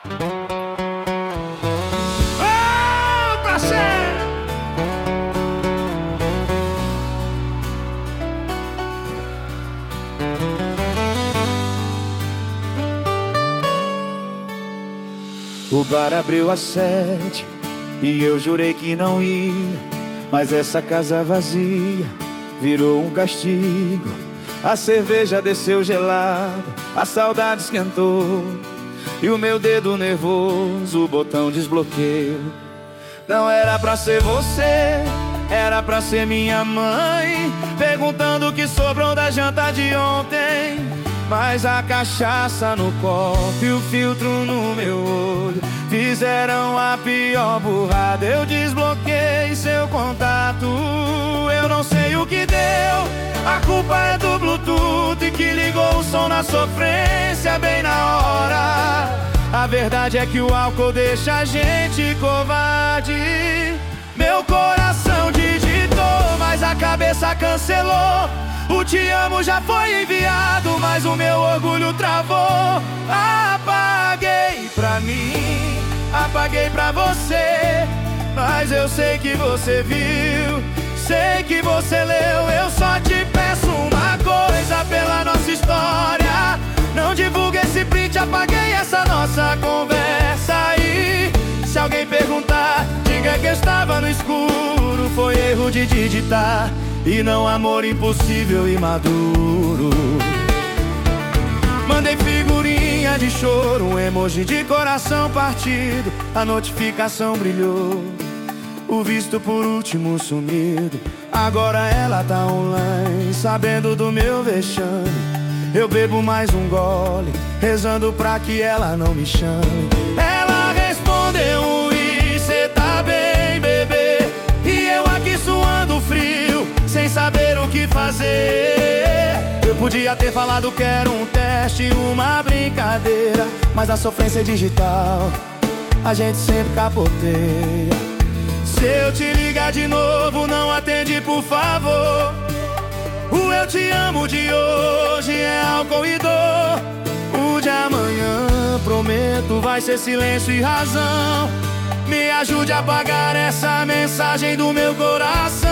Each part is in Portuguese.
Oh, tá certo. O bar abriu às 7 e eu jurei que não ia, mas essa casa vazia virou um castigo. A cerveja desceu gelada, a saudade esquentou, e o meu dedo nervoso o botão desbloqueou. Não era pra ser você, era pra ser minha mãe, perguntando o que sobrou da janta de ontem. Mas a cachaça no copo e o filtro no meu olho fizeram a pior burrada. Eu desbloqueei seu contato, eu não sei o que deu. A culpa é do Bluetooth que ligou o som na sofrência bem na hora. A verdade é que o álcool deixa a gente covarde. Meu coração digitou, mas a cabeça cancelou. O te amo já foi enviado, mas o meu orgulho travou. Apaguei pra mim, apaguei pra você, mas eu sei que você viu, sei que você leu. Eu só te peço uma coisa pela nossa história: não divulgue esse print, apaguei essa nossa conversa aí. Se alguém perguntar, diga que eu estava no escuro. Foi erro de digitar e não amor impossível e maduro. Mandei figurinha de choro, um emoji de coração partido. A notificação brilhou, o visto por último sumido. Agora ela tá online, sabendo do meu vexame. Eu bebo mais um gole, rezando pra que ela não me chame. Ela respondeu: e cê tá bem, bebê? E eu aqui suando frio, sem saber o que fazer. Eu podia ter falado que era um teste, uma brincadeira, mas a sofrência é digital, a gente sempre capoteia. Se eu te ligar de novo, não atende, por favor. O eu te amo de hoje é álcool e dor. O de amanhã, prometo, vai ser silêncio e razão. Me ajude a apagar essa mensagem do meu coração.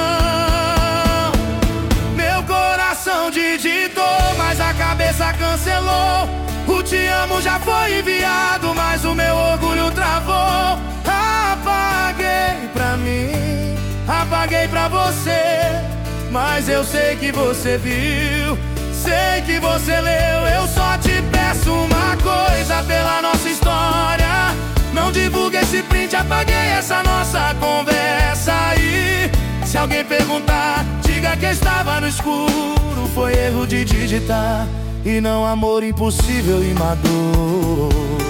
Meu coração digitou, mas a cabeça cancelou. O te amo já foi enviado, mas o meu orgulho travou. Apaguei pra mim, apaguei pra você, mas eu sei que você viu, sei que você leu. Eu só te peço uma coisa pela nossa história: não divulgue esse print, apaguei essa nossa conversa aí. Se alguém perguntar, diga que eu estava no escuro. Foi erro de digitar e não amor impossível e maduro.